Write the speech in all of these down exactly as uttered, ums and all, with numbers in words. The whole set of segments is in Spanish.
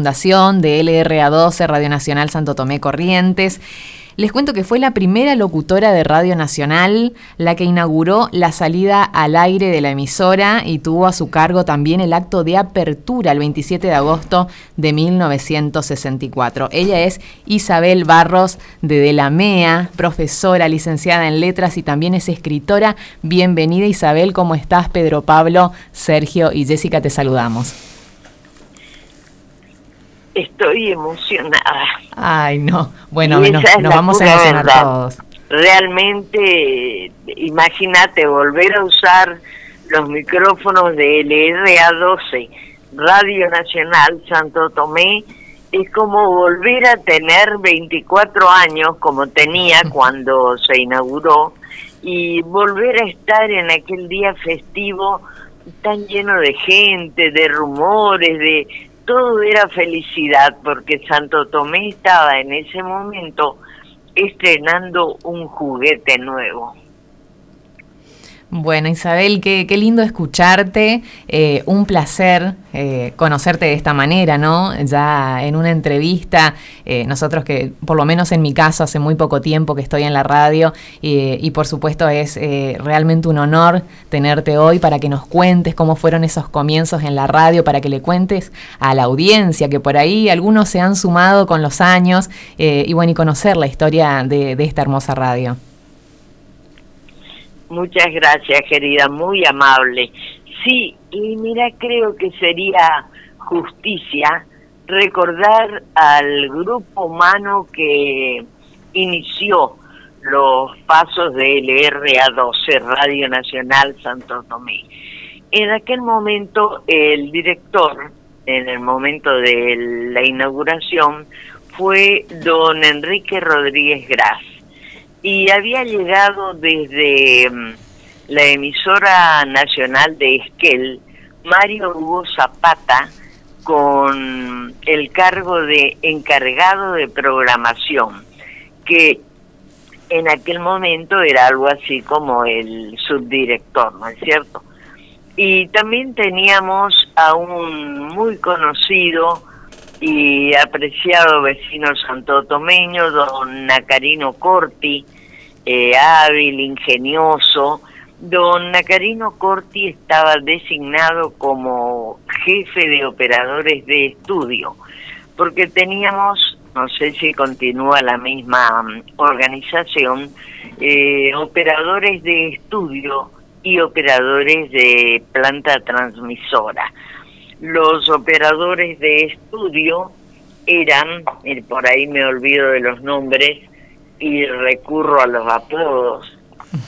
fundación de L R A doce, Radio Nacional Santo Tomé Corrientes. Les cuento que fue la primera locutora de Radio Nacional la que inauguró la salida al aire de la emisora y tuvo a su cargo también el acto de apertura el veintisiete de agosto de mil novecientos sesenta y cuatro. Ella es Isabel Barros de Delamea, profesora, licenciada en letras y también es escritora. Bienvenida, Isabel, ¿cómo estás? Pedro Pablo, Sergio y Jessica te saludamos. Estoy emocionada. Ay, no. Bueno, nos, nos vamos a emocionar verdad. todos. Realmente, imagínate volver a usar los micrófonos de L R A doce, Radio Nacional Santo Tomé, es como volver a tener veinticuatro años, como tenía cuando se inauguró, y volver a estar en aquel día festivo tan lleno de gente, de rumores, de... todo era felicidad, porque Santo Tomé estaba en ese momento estrenando un juguete nuevo. Bueno, Isabel, qué, qué lindo escucharte, eh, un placer eh, conocerte de esta manera, ¿no? Ya en una entrevista, eh, nosotros que, por lo menos en mi caso, hace muy poco tiempo que estoy en la radio eh, y por supuesto es eh, realmente un honor tenerte hoy para que nos cuentes cómo fueron esos comienzos en la radio, para que le cuentes a la audiencia, que por ahí algunos se han sumado con los años eh, y bueno, y conocer la historia de, de esta hermosa radio. Muchas gracias, querida, muy amable. Sí, y mira, creo que sería justicia recordar al grupo humano que inició los pasos de L R A doce, Radio Nacional Santo Tomé. En aquel momento, el director, en el momento de la inauguración, fue don Enrique Rodríguez Gras. Y había llegado desde um, la emisora nacional de Esquel, Mario Hugo Zapata, con el cargo de encargado de programación, que en aquel momento era algo así como el subdirector, ¿no es cierto? Y también teníamos a un muy conocido y apreciado vecino santotomeño, don Nacarino Corti, eh, hábil, ingenioso. Don Nacarino Corti estaba designado como jefe de operadores de estudio, porque teníamos, no sé si continúa la misma um, organización, eh, operadores de estudio y operadores de planta transmisora. Los operadores de estudio eran, y por ahí me olvido de los nombres y recurro a los apodos.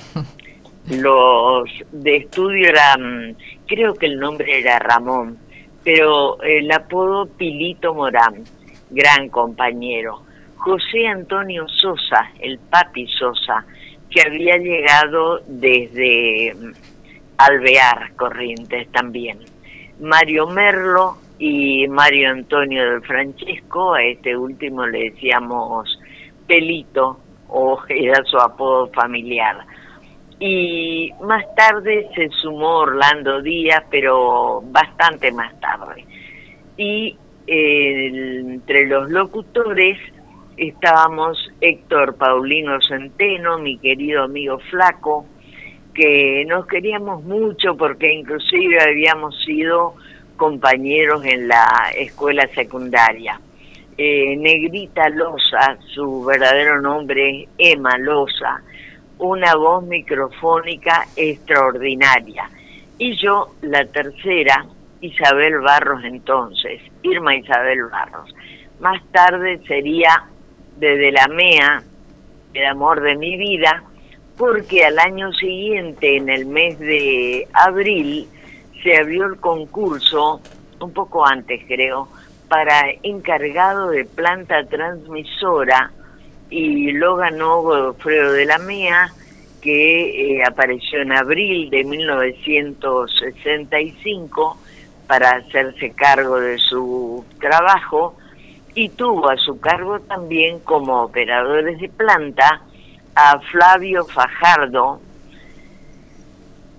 Los de estudio eran, creo que el nombre era Ramón, pero el apodo Pilito Morán, gran compañero. José Antonio Sosa, el Papi Sosa, que había llegado desde Alvear, Corrientes también. Mario Merlo y Mario Antonio del Francesco, a este último le decíamos Pelito, o era su apodo familiar. Y más tarde se sumó Orlando Díaz, pero bastante más tarde. Y eh, entre los locutores estábamos Héctor Paulino Centeno, mi querido amigo Flaco, que nos queríamos mucho porque inclusive habíamos sido compañeros en la escuela secundaria. Eh, Negrita Loza, su verdadero nombre es Emma Loza, una voz microfónica extraordinaria. Y yo, la tercera, Isabel Barros entonces, Irma Isabel Barros. Más tarde sería de Delamea, el amor de mi vida, porque al año siguiente, en el mes de abril, se abrió el concurso, un poco antes creo, para encargado de planta transmisora, y lo ganó Godofredo Delamea, que eh, apareció en abril de mil novecientos sesenta y cinco para hacerse cargo de su trabajo, y tuvo a su cargo también como operadores de planta a Flavio Fajardo,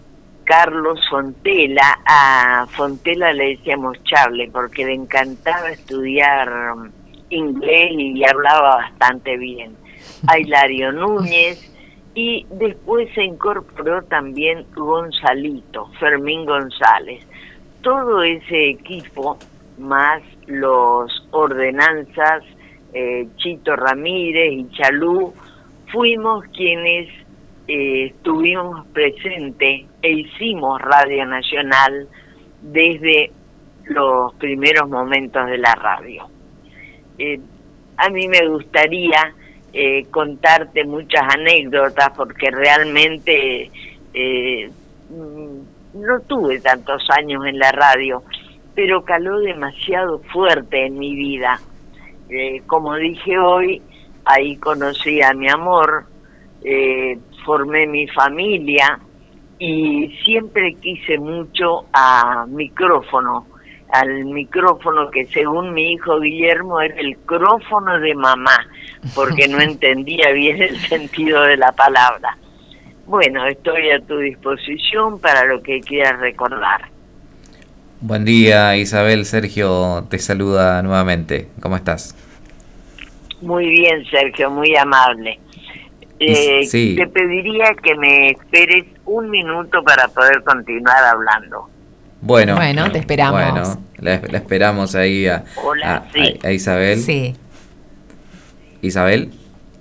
Carlos Fontela. A Fontela le decíamos Charlie porque le encantaba estudiar inglés y hablaba bastante bien. A Hilario Núñez, y después se incorporó también Gonzalito, Fermín González. Todo ese equipo, más los ordenanzas, eh, Chito Ramírez y Chalú, fuimos quienes eh, estuvimos presentes e hicimos Radio Nacional desde los primeros momentos de la radio. Eh, a mí me gustaría eh, contarte muchas anécdotas porque realmente eh, no tuve tantos años en la radio, pero caló demasiado fuerte en mi vida. Eh, como dije hoy, ahí conocí a mi amor, eh, formé mi familia y siempre quise mucho a micrófono, al micrófono que según mi hijo Guillermo era el crófono de mamá, porque no entendía bien el sentido de la palabra. Bueno, estoy a tu disposición para lo que quieras recordar. Buen día, Isabel. Sergio te saluda nuevamente. ¿Cómo estás? Muy bien, Sergio, muy amable. Eh, sí. Te pediría que me esperes un minuto para poder continuar hablando. Bueno, bueno, te esperamos. Bueno, la, la esperamos ahí a, Hola, a, sí. a, a Isabel. Sí. Isabel.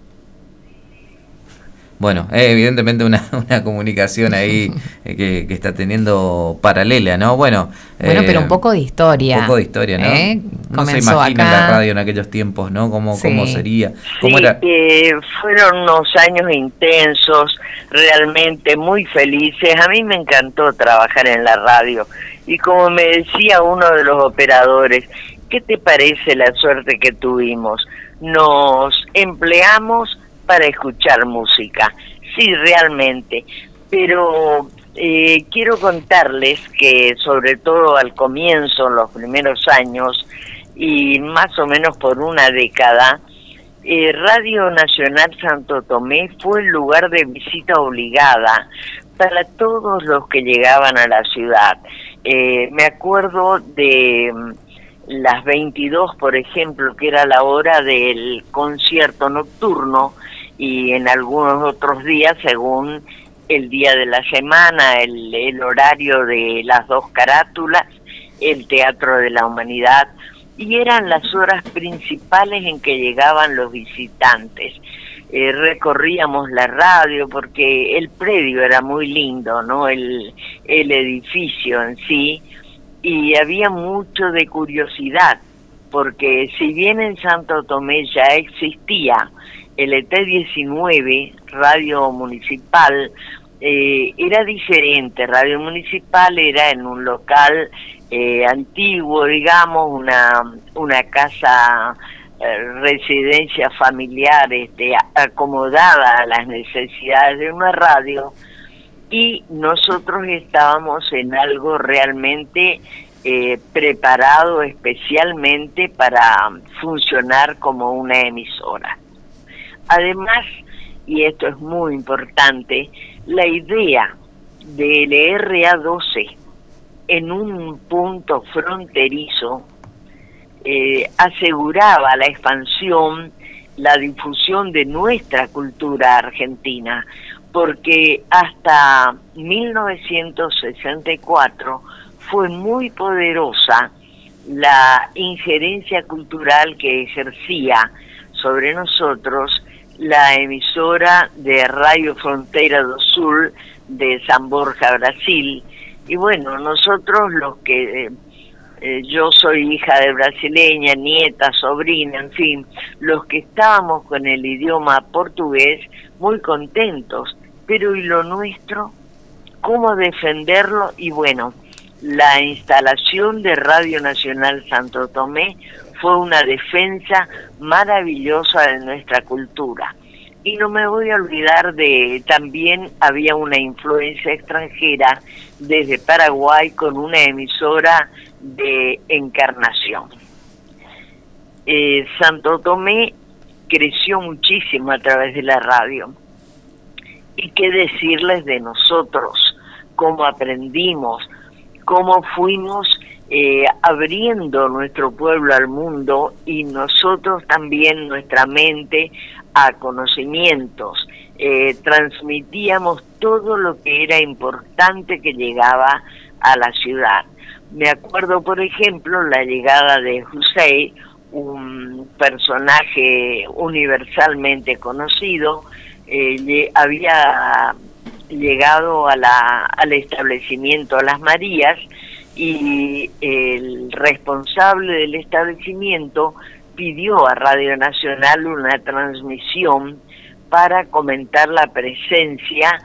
Bueno, eh, evidentemente una, una comunicación ahí eh, que, que está teniendo paralela, ¿no? Bueno, bueno, eh, pero un poco de historia. Un poco de historia, ¿no? ¿Eh? No se imagina acá la radio en aquellos tiempos, ¿no? ¿Cómo, sí. cómo sería? ¿Cómo sí, era? Eh, fueron unos años intensos, realmente muy felices. A mí me encantó trabajar en la radio. Y como me decía uno de los operadores, ¿qué te parece la suerte que tuvimos? Nos empleamos para escuchar música, sí, realmente, pero eh, quiero contarles que sobre todo al comienzo, en los primeros años, y más o menos por una década, eh, Radio Nacional Santo Tomé fue el lugar de visita obligada para todos los que llegaban a la ciudad. Eh, me acuerdo de las veintidós, por ejemplo, que era la hora del concierto nocturno, y en algunos otros días, según el día de la semana, el, el horario de las dos carátulas, el Teatro de la Humanidad, y eran las horas principales en que llegaban los visitantes. Eh, recorríamos la radio porque el predio era muy lindo, ¿no? El, el edificio en sí, y había mucho de curiosidad, porque si bien en Santo Tomé ya existía el E T diecinueve, Radio Municipal, eh, era diferente. Radio Municipal era en un local eh, antiguo, digamos, una, una casa, eh, residencia familiar, este, acomodada a las necesidades de una radio, y nosotros estábamos en algo realmente eh, preparado especialmente para funcionar como una emisora. Además, y esto es muy importante, la idea del R A doce en un punto fronterizo eh, aseguraba la expansión, la difusión de nuestra cultura argentina, porque hasta mil novecientos sesenta y cuatro fue muy poderosa la injerencia cultural que ejercía sobre nosotros la emisora de Radio Fronteira do Sul de San Borja, Brasil. Y bueno, nosotros los que, eh, yo soy hija de brasileña, nieta, sobrina, en fin, los que estábamos con el idioma portugués, muy contentos. Pero ¿y lo nuestro? ¿Cómo defenderlo? Y bueno, la instalación de Radio Nacional Santo Tomé fue una defensa maravillosa de nuestra cultura. Y no me voy a olvidar de, también había una influencia extranjera desde Paraguay con una emisora de Encarnación. Eh, Santo Tomé creció muchísimo a través de la radio. ¿Y qué decirles de nosotros? cómo aprendimos, cómo fuimos eh, abriendo nuestro pueblo al mundo y nosotros también nuestra mente a conocimientos. Eh, transmitíamos todo lo que era importante que llegaba a la ciudad. Me acuerdo, por ejemplo, la llegada de Hussein, un personaje universalmente conocido, eh, había llegado a la, al establecimiento Las Marías y el responsable del establecimiento pidió a Radio Nacional una transmisión para comentar la presencia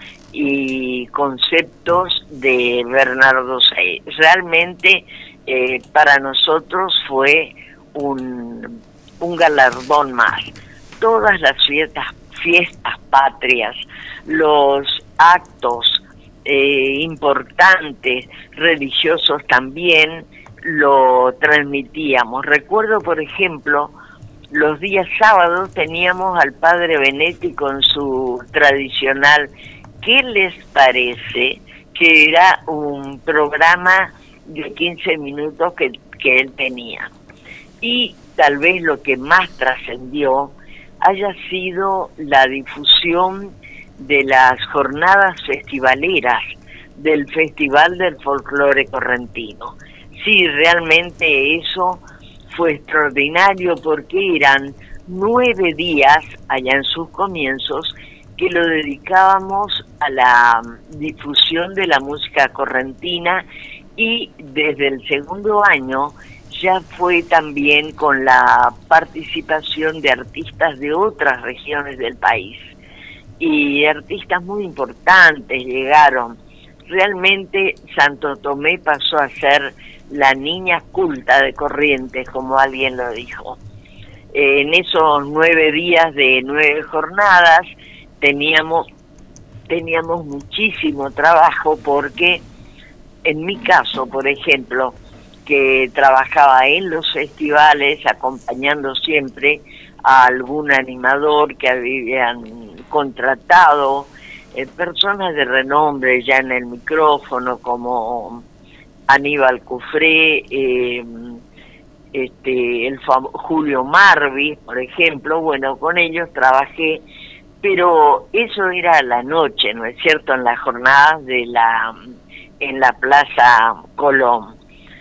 y conceptos de Bernardo Sey. Realmente eh, para nosotros fue un, un galardón más. Todas las fiestas, fiestas patrias, los actos eh, importantes, religiosos también, lo transmitíamos. Recuerdo, por ejemplo, los días sábados teníamos al padre Benetti con su tradicional ¿Qué les parece?, que era un programa de quince minutos que, que él tenía. Y tal vez lo que más trascendió haya sido la difusión de las jornadas festivaleras del Festival del Folclore Correntino. Sí, realmente eso fue extraordinario porque eran nueve días, allá en sus comienzos, que lo dedicábamos a la difusión de la música correntina y desde el segundo año ya fue también con la participación de artistas de otras regiones del país. Y artistas muy importantes llegaron. Realmente Santo Tomé pasó a ser la niña culta de Corrientes, como alguien lo dijo. En esos nueve días de nueve jornadas teníamos, teníamos muchísimo trabajo porque en mi caso, por ejemplo, que trabajaba en los festivales acompañando siempre a algún animador que habían contratado, eh, personas de renombre ya en el micrófono como Aníbal Cufré, eh, este, el Julio Marvi, por ejemplo. Bueno, con ellos trabajé, pero eso era a la noche, ¿no es cierto?, en las jornadas de la en la Plaza Colón.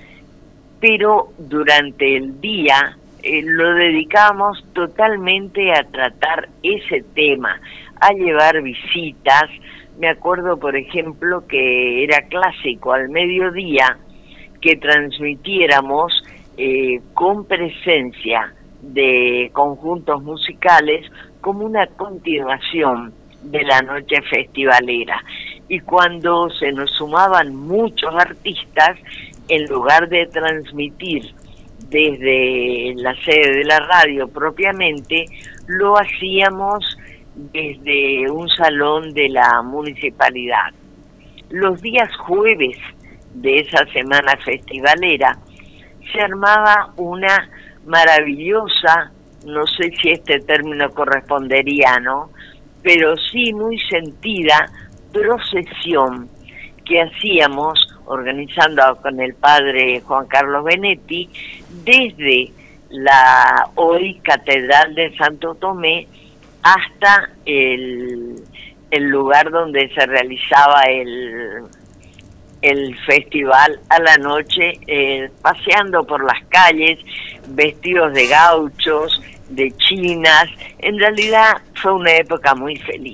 Pero durante el día eh, lo dedicamos totalmente a tratar ese tema, a llevar visitas. Me acuerdo, por ejemplo, que era clásico al mediodía que transmitiéramos eh, con presencia de conjuntos musicales como una continuación de la noche festivalera. Y cuando se nos sumaban muchos artistas, en lugar de transmitir desde la sede de la radio propiamente, lo hacíamos desde un salón de la municipalidad. Los días jueves de esa semana festivalera se armaba una maravillosa, no sé si este término correspondería, ¿no?, pero sí muy sentida procesión que hacíamos organizando con el padre Juan Carlos Benetti desde la hoy Catedral de Santo Tomé hasta el, el lugar donde se realizaba el, el festival a la noche, eh, paseando por las calles, vestidos de gauchos, de chinas. En realidad fue una época muy feliz.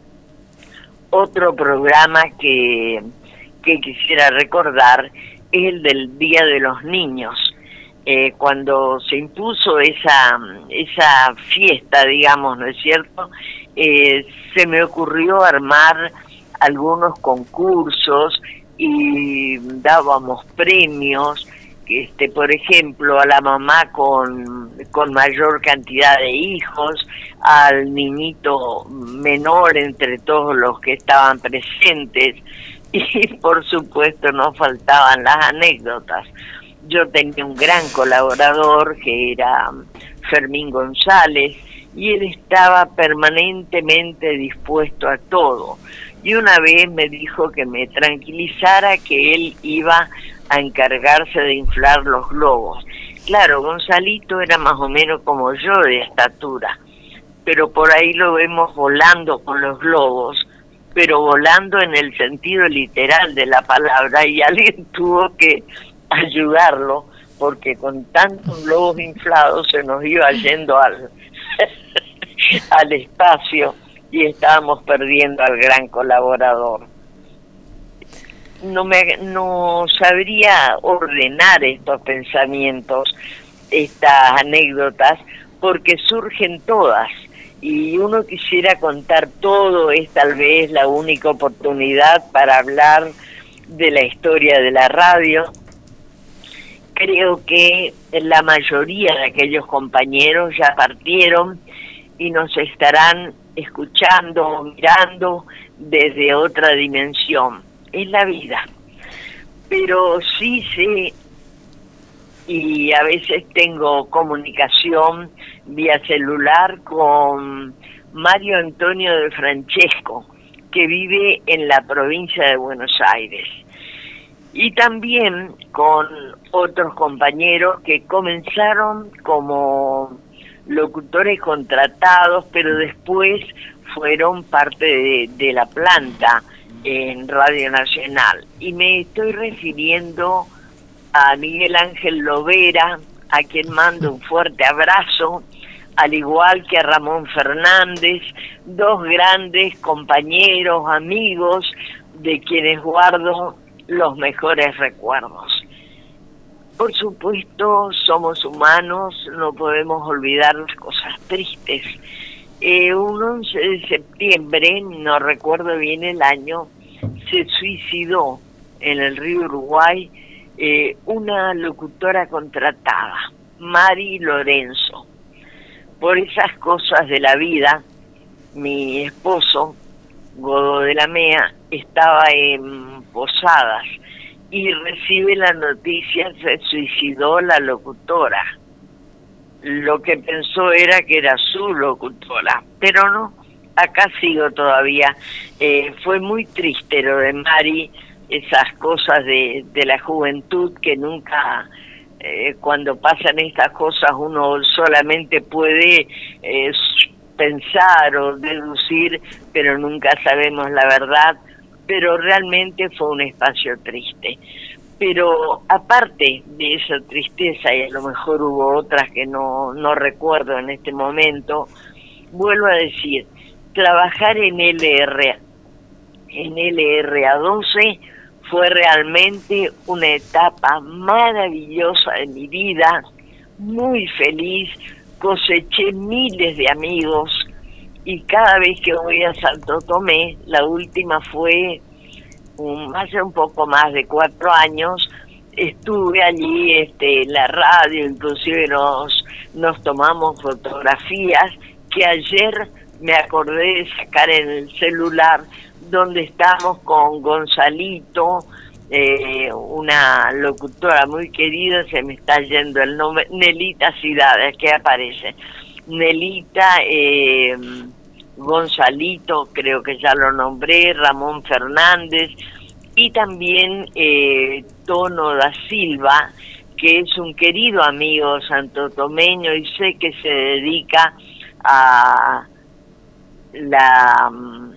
Otro programa que, que quisiera recordar es el del Día de los Niños. Eh, cuando se impuso esa, esa fiesta, digamos, ¿no es cierto?, eh, se me ocurrió armar algunos concursos y dábamos premios, este, por ejemplo, a la mamá con, con mayor cantidad de hijos, al niñito menor entre todos los que estaban presentes, y por supuesto no faltaban las anécdotas. Yo tenía un gran colaborador que era Fermín González, y él estaba permanentemente dispuesto a todo. y una vez me dijo que me tranquilizara, que él iba a encargarse de inflar los globos. Claro, Gonzalito era más o menos como yo de estatura, pero por ahí lo vemos volando con los globos, pero volando en el sentido literal de la palabra, y alguien tuvo que ayudarlo, porque con tantos globos inflados se nos iba yendo al, al espacio y estábamos perdiendo al gran colaborador. No me no sabría ordenar estos pensamientos, estas anécdotas, porque surgen todas, y uno quisiera contar todo. Es tal vez la única oportunidad para hablar de la historia de la radio. Creo que la mayoría de aquellos compañeros ya partieron y nos estarán escuchando, mirando desde otra dimensión. Es la vida. Pero sí sé, y a veces tengo comunicación vía celular con Mario Antonio de Francesco, que vive en la provincia de Buenos Aires, y también con otros compañeros que comenzaron como locutores contratados, pero después fueron parte de, de la planta en Radio Nacional. Y me estoy refiriendo a Miguel Ángel Lovera, a quien mando un fuerte abrazo, al igual que a Ramón Fernández, dos grandes compañeros, amigos, de quienes guardo los mejores recuerdos. Por supuesto, somos humanos, no podemos olvidar las cosas tristes. Eh, un once de septiembre, no recuerdo bien el año, se suicidó en el río Uruguay eh, una locutora contratada, Mari Lorenzo. Por esas cosas de la vida, mi esposo, Godo de la Mea, estaba en Posadas y recibe la noticia: se suicidó la locutora. Lo que pensó era que era su locutora, pero no, acá sigo todavía. Eh, fue muy triste lo de Mari, esas cosas de, de la juventud que nunca, eh, cuando pasan estas cosas, uno solamente puede eh, pensar o deducir, pero nunca sabemos la verdad. Pero realmente fue un espacio triste. Pero aparte de esa tristeza, y a lo mejor hubo otras que no, no recuerdo en este momento, vuelvo a decir, trabajar en L R, en L R A doce fue realmente una etapa maravillosa de mi vida, muy feliz, coseché miles de amigos, y cada vez que voy a Santo Tomé, la última fue um, hace un poco más de cuatro años, estuve allí este, en la radio, inclusive nos, nos tomamos fotografías que ayer me acordé de sacar en el celular, donde estamos con Gonzalito, eh, una locutora muy querida, se me está yendo el nombre, Nelita Cidades, que aparece. Nelita, eh, Gonzalito, creo que ya lo nombré, Ramón Fernández, y también eh, Tono da Silva, que es un querido amigo santotomeño y sé que se dedica a la,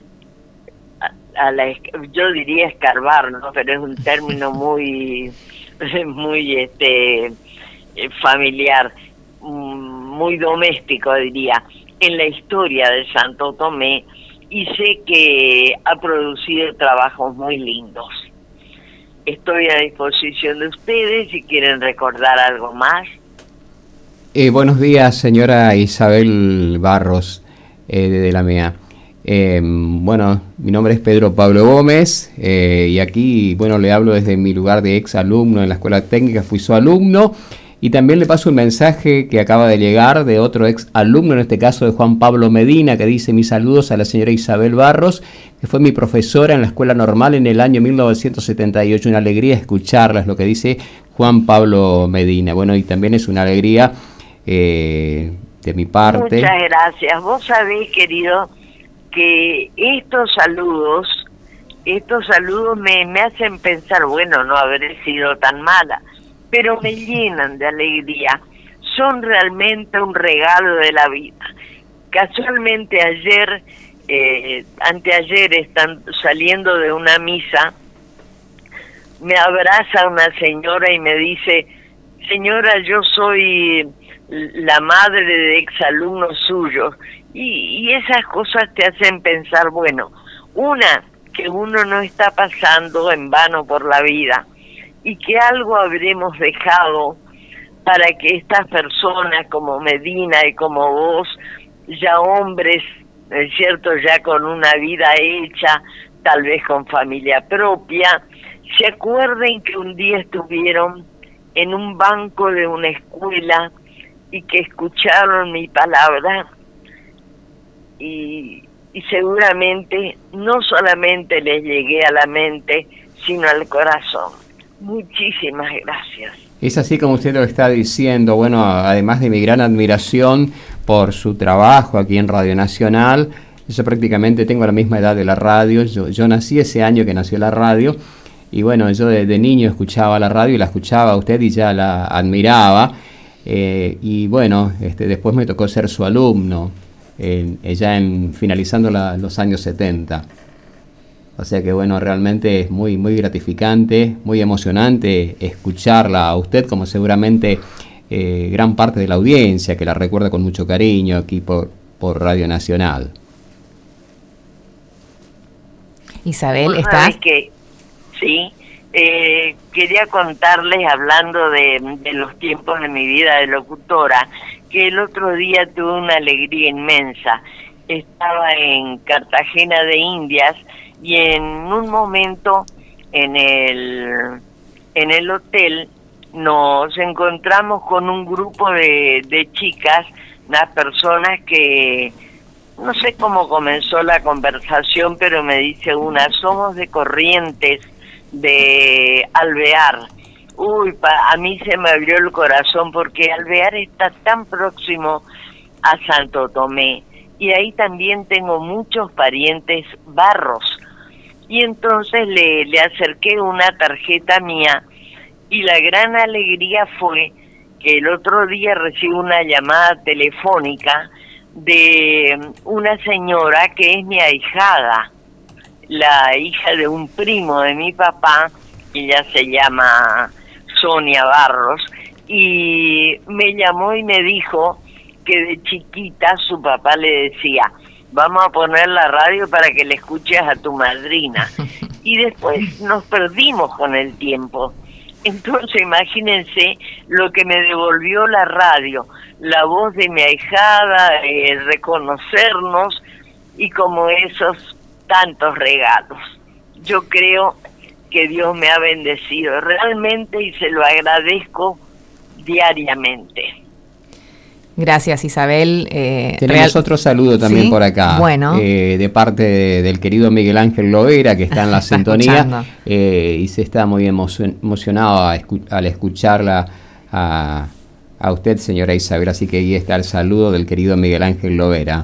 a, a la yo diría escarbar, ¿no? Pero es un término muy, muy este familiar, muy doméstico, diría, en la historia de Santo Tomé, y sé que ha producido trabajos muy lindos. Estoy a disposición de ustedes si quieren recordar algo más. Eh, buenos días, señora Isabel Barros, eh, de, de la M E A. Eh, bueno, mi nombre es Pedro Pablo Gómez, eh, y aquí, bueno, le hablo desde mi lugar de ex alumno en la Escuela Técnica, fui su alumno. Y también le paso un mensaje que acaba de llegar de otro ex alumno, en este caso de Juan Pablo Medina, que dice: mis saludos a la señora Isabel Barros, que fue mi profesora en la Escuela Normal en el año mil novecientos setenta y ocho. Una alegría escucharla, es lo que dice Juan Pablo Medina. Bueno, y también es una alegría eh, de mi parte. Muchas gracias. Vos sabés, querido, que estos saludos estos saludos me, me hacen pensar, bueno, no habré sido tan mala, pero me llenan de alegría. Son realmente un regalo de la vida. Casualmente ayer, eh, anteayer, están saliendo de una misa, me abraza una señora y me dice, señora, yo soy la madre de exalumnos suyos. Y, y esas cosas te hacen pensar, bueno, una, que uno no está pasando en vano por la vida y que algo habremos dejado para que estas personas como Medina y como vos, ya hombres, es cierto, ya con una vida hecha, tal vez con familia propia, se acuerden que un día estuvieron en un banco de una escuela y que escucharon mi palabra y, y seguramente no solamente les llegué a la mente, sino al corazón. Muchísimas gracias. Es así como usted lo está diciendo. Bueno, además de mi gran admiración por su trabajo aquí en Radio Nacional, yo prácticamente tengo la misma edad de la radio. Yo, yo nací ese año que nació la radio, y bueno, yo de, de niño escuchaba la radio y la escuchaba a usted y ya la admiraba. Eh, y bueno, este, después me tocó ser su alumno, eh, ya en, finalizando la, los años setenta. O sea que bueno, realmente es muy, muy gratificante, muy emocionante escucharla a usted, como seguramente eh, gran parte de la audiencia que la recuerda con mucho cariño aquí por, por Radio Nacional. Isabel, ¿estás? Que, sí, eh, quería contarles, hablando de, de los tiempos de mi vida de locutora, que el otro día tuve una alegría inmensa. Estaba en Cartagena de Indias y en un momento en el en el hotel nos encontramos con un grupo de, de chicas, unas personas que no sé cómo comenzó la conversación, pero me dice una, somos de Corrientes, de Alvear. Uy, pa, a mí se me abrió el corazón porque Alvear está tan próximo a Santo Tomé y ahí también tengo muchos parientes barros. Y entonces le, le acerqué una tarjeta mía y la gran alegría fue que el otro día recibí una llamada telefónica de una señora que es mi ahijada, la hija de un primo de mi papá, ella se llama Sonia Barros, y me llamó y me dijo que de chiquita su papá le decía, vamos a poner la radio para que le escuches a tu madrina. Y después nos perdimos con el tiempo. Entonces imagínense lo que me devolvió la radio, la voz de mi ahijada, eh, reconocernos y como esos tantos regalos. Yo creo que Dios me ha bendecido realmente y se lo agradezco diariamente. Gracias, Isabel. Eh, Tenemos real... otro saludo también, ¿sí?, por acá, bueno. eh, de parte de, del querido Miguel Ángel Lovera, que está en la está sintonía, eh, y se está muy emocion- emocionado a escu- al escucharla a, a usted, señora Isabel. Así que ahí está el saludo del querido Miguel Ángel Lovera.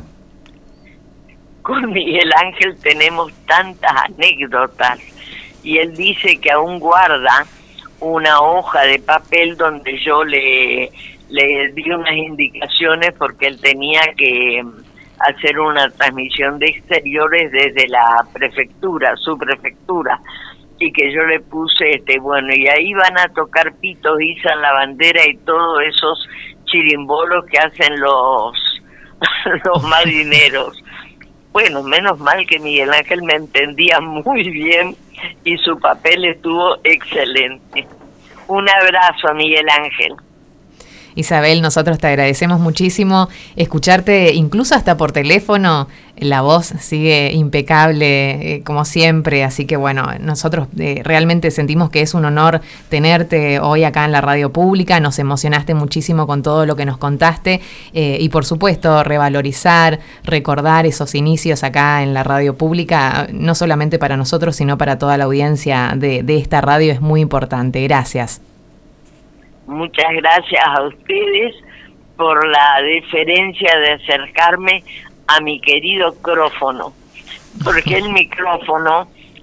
Con Miguel Ángel tenemos tantas anécdotas, y él dice que aún guarda una hoja de papel donde yo le... le di unas indicaciones porque él tenía que hacer una transmisión de exteriores desde la prefectura, su prefectura, y que yo le puse, este bueno, y ahí van a tocar pitos, izan la bandera y todos esos chirimbolos que hacen los, los marineros. Bueno, menos mal que Miguel Ángel me entendía muy bien y su papel estuvo excelente. Un abrazo a Miguel Ángel. Isabel, nosotros te agradecemos muchísimo escucharte, incluso hasta por teléfono. La voz sigue impecable, eh, como siempre, así que bueno, nosotros eh, realmente sentimos que es un honor tenerte hoy acá en la radio pública. Nos emocionaste muchísimo con todo lo que nos contaste, eh, y por supuesto revalorizar, recordar esos inicios acá en la radio pública, no solamente para nosotros, sino para toda la audiencia de, de esta radio, es muy importante. Gracias. Muchas gracias a ustedes por la deferencia de acercarme a mi querido micrófono, porque el micrófono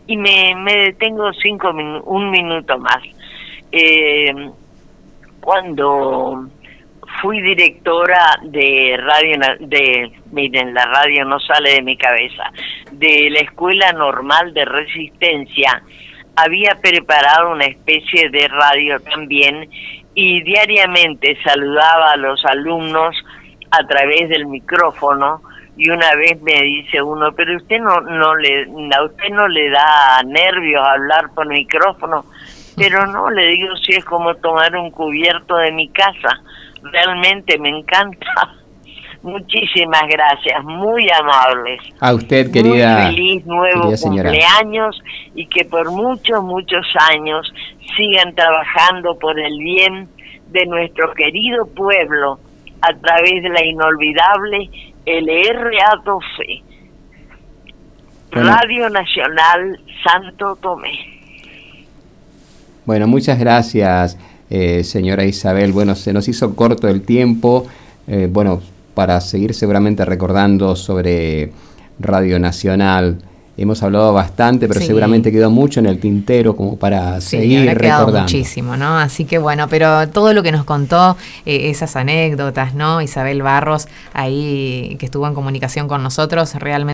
Y me, me detengo cinco min- un minuto más. Eh, cuando fui directora de radio, de, miren, la radio no sale de mi cabeza, de la Escuela Normal de Resistencia, había preparado una especie de radio también y diariamente saludaba a los alumnos a través del micrófono. Y una vez me dice uno, pero usted no, no le, a usted no le da nervios hablar por micrófono. Pero no, le digo, si es como tomar un cubierto de mi casa. Realmente me encanta. Muchísimas gracias, muy amables. A usted, querida. Muy feliz nuevo cumpleaños y que por muchos, muchos años sigan trabajando por el bien de nuestro querido pueblo a través de la inolvidable L R A doce, bueno. Radio Nacional Santo Tomé. Bueno, muchas gracias, eh, señora Isabel. Bueno, se nos hizo corto el tiempo, eh, bueno, para seguir seguramente recordando sobre Radio Nacional. Hemos hablado bastante, pero sí, seguramente quedó mucho en el tintero como para sí, seguir recordando. Muchísimo, ¿no? Así que bueno, pero todo lo que nos contó, eh, esas anécdotas, ¿no? Isabel Barros, ahí que estuvo en comunicación con nosotros, realmente